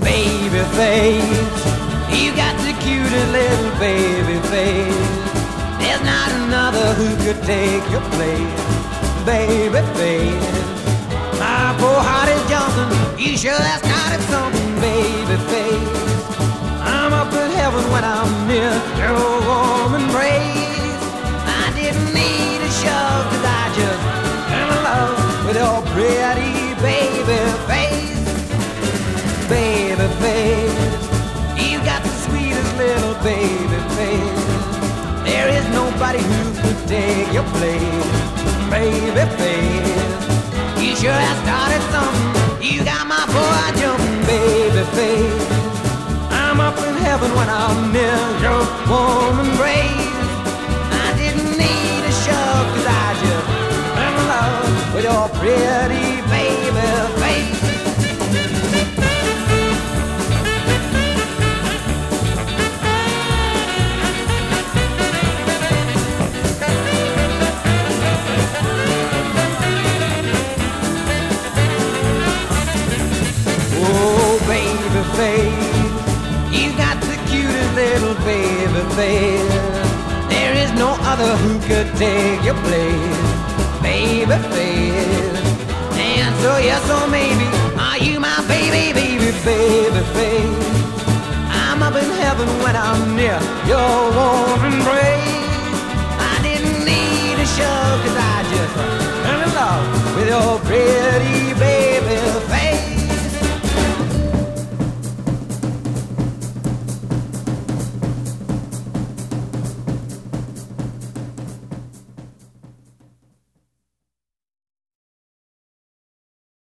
baby face. You got the cutest little baby face. There's not another who could take your place, baby face. My poor heart is jumping. You sure have started something, baby face. I'm up in heaven when I'm near your warm embrace. I didn't need a shove 'cause I just fell in love with your pretty baby face. Baby face, you got the sweetest little baby face. There is nobody who could take your place, baby face. You sure have started something. You got my boy jumping, baby face. I'm up in heaven when I'm near your warm embrace. I didn't need a shove 'cause I just fell in love with your pretty baby face. Baby face, you got the cutest little baby face. There is no other who could take your place, baby face. And so yes or maybe, are you my baby, baby, baby face? I'm up in heaven when I'm near your warm embrace. I didn't need a shove 'cause I just fell in love with your